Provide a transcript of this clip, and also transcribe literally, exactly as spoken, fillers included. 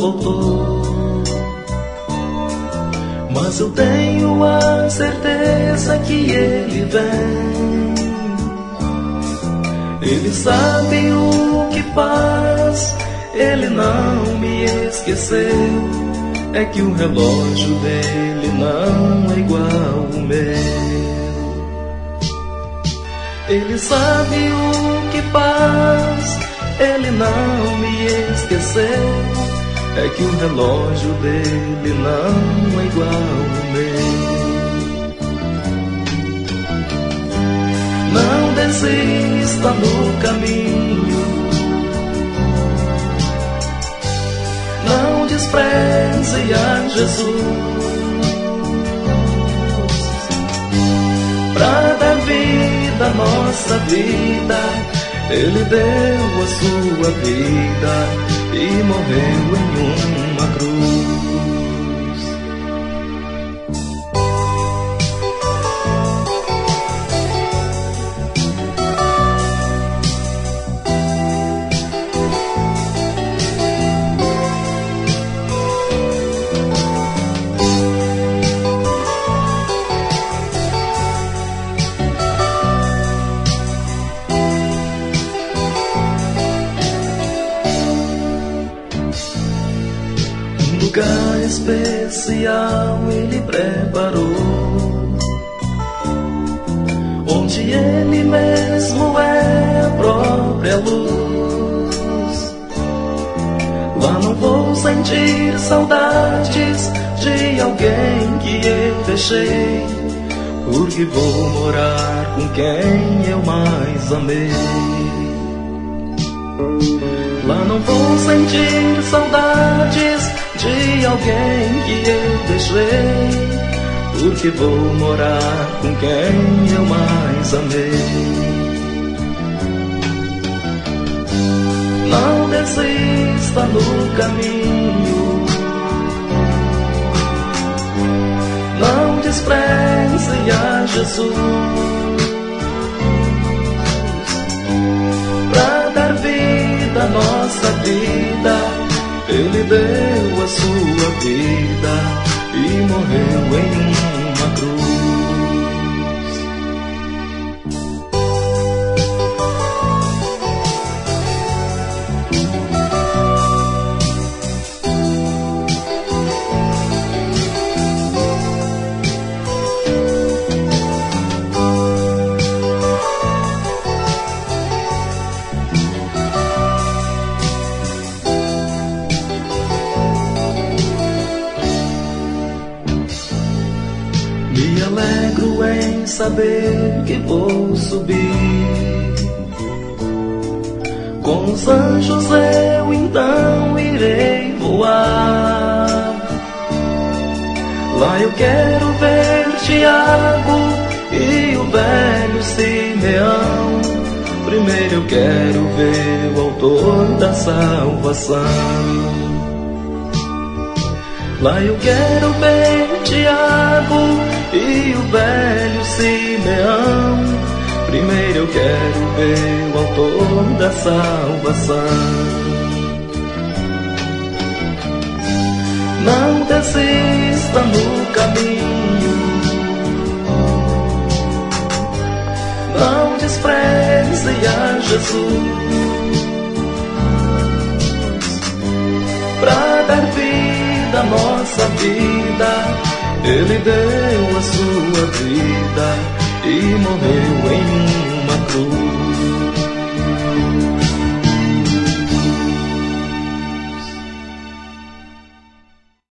voltou. Mas eu tenho a certeza que Ele vem. Ele sabe o que faz, Ele não me esqueceu. É que o relógio dele não é igual ao meu. Ele sabe o que faz, Ele não me esqueceu. É que o relógio dele não é igual ao meu. Não desista no caminho, não despreze a Jesus. Pra dar vida à nossa vida, Ele deu a sua vida e morreu em uma cruz. Lugar especial Ele preparou, onde Ele mesmo é a própria luz. Lá não vou sentir saudades de alguém que eu deixei, porque vou morar com quem eu mais amei. Lá não vou sentir saudades de alguém que eu deixei, porque vou morar com quem eu mais amei. Não desista no caminho, não despreze a Jesus. Pra dar vida à nossa vida, Ele deu a sua vida e morreu em uma cruz. Me alegro em saber que vou subir com os anjos, eu então irei voar. Lá eu quero ver Tiago e o velho Simeão. Primeiro eu quero ver o autor da salvação. Lá eu quero ver Tiago e o velho Simeão. Primeiro eu quero ver o autor da salvação. Não desista no caminho, não despreze a Jesus. Pra dar vida à nossa vida, Ele deu a sua vida e morreu em uma cruz.